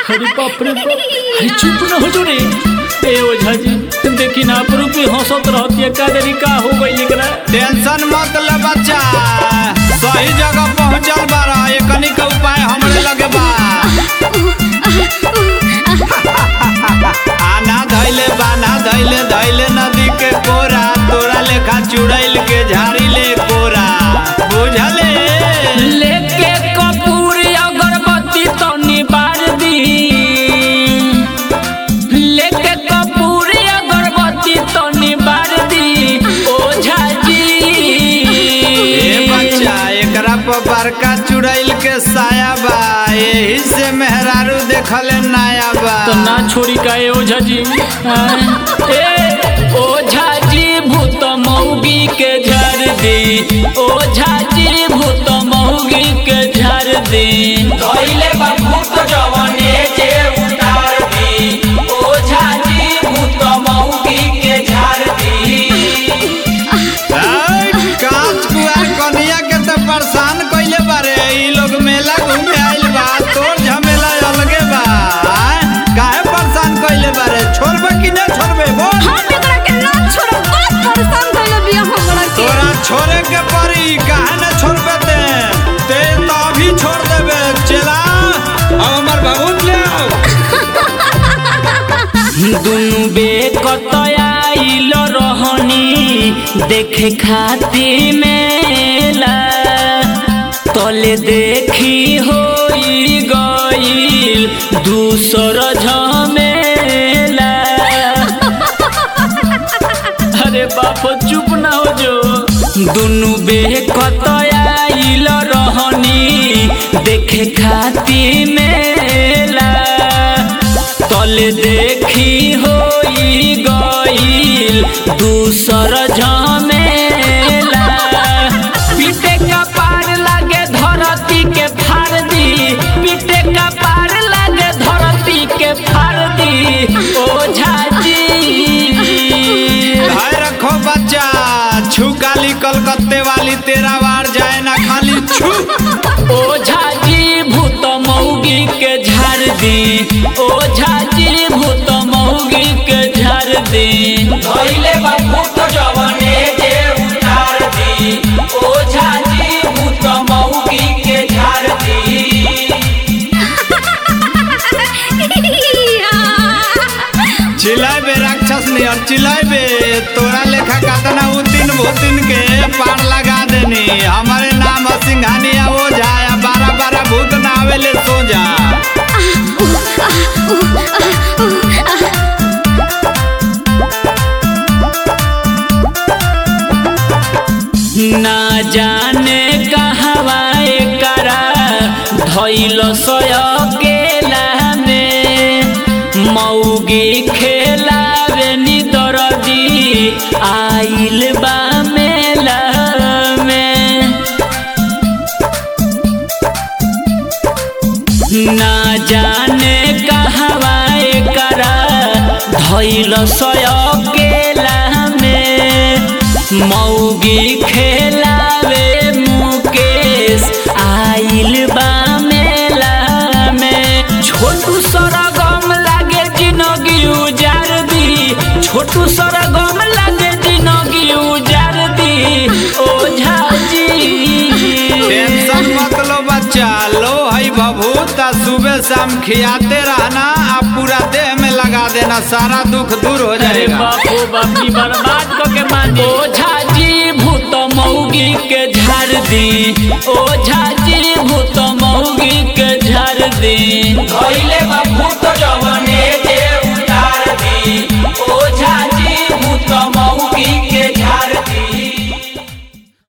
अरे बाप रे बाप, अरे चुप न हो जो रे। ए ओझा जी देखी ना रूपी हंसत रहती है, का देरी का हो गई निकला। टेंशन मत ले बच्चा, सही जगह पहुंचल बारा, एकनी के उपाय हमरे लगे बा। आना धैले बाना धैले धैले नदी के कोरा, तोरा लेखा चुड़ैल के झाड़ी ले कोरा, बुझले। लेके कपूर अगरबत्ती तो निबार दी, लेके कपूर अगरबत्ती तो निबार दी ओझा जी। ए बच्चा एकरा पर बड़का चुड़ैल के साया बा, यही से मेहरारू देखले नया बा। तो ना छोड़ी का ए ओझा जी। ए ओझा जी भूत मौगी के झर दी, ओझा जी भूत मौगी के झर दी। धइले बा भूत जवाने जे उतार दी, ओझा जी भूत मौगी के झर दी। कांच कुआर कन्या के तो परेशान कइले बारे, ई लोग मेला घूमे आइल बा, तोर झमेला अलगे बा। काहे परेशान कइले बारे, छोड़बे कि ना छोड़बे बोल। हम एकरा के ना छोड़ब, बहुत परेशान कइले बिया हमरा के। तोरा छोड़े के पड़ी, काहे ना छोड़बे ते तो अभी छोड़ देबे। चला अब हमर भभूत ले आओ। दुनु बेकत आइल रहनी देखे खातिर मेला, तले देखी होई गइल दूसर झमेला। अरे बाप चुप ना हो जो। दुनु बेकत आइल रहनी देखे खातिर मेला, तले देखी होई गइल दूसर झमेला। पीटे का पार लागे धरती के फाड़ दी, पीटे का पार लागे धरती के फाड़ दी ओझा जी। भाई रखो बच्चा, छू काली कलकत्ते वाली तेरा वार जाए ना खाली छू। ओझा जी भूत मौगी के झाड़ दी, ओझा जी भूत मौगी के झाड़ दी। धइले बा भूत जवाने जे उतार दी, ओझा जी भूत मौगी के झाड़ दी। चिल्लाबे राक्षस नहीं और चिल्लाबे, तोरा लेखा कातना उ तीन भूतिन के पार लगा देनी। हमारे नाम सिंघानिया ओझा, 12 भूत ना आवेले सो जा। ना जाने कहवा एकरा धइल सयकेला में, मौगी खेलावे नी दरदी आइल बा मेला में। ना जाने कहवा एकरा धइल सयकेला में, मौगी खेलावे मुकेश आइल बा मेला में। छोटू सरगम लागे जिनगी उजार दी, छोटू सरगम लागे जिनगी उजार दी ओझा जी। टेंशन मत लो बच्चा, लो है भभूत, सुबह शाम खियाते रहना, आप पूरा देह में लगा देना, सारा दुख दूर हो जाएगा। बापू बापी बर्बाद को के मान। ओझा जी भूत मौगी के झाड़ दी, ओझा जी भूत मौगी के झाड़ दी। धइले बा भूत जवान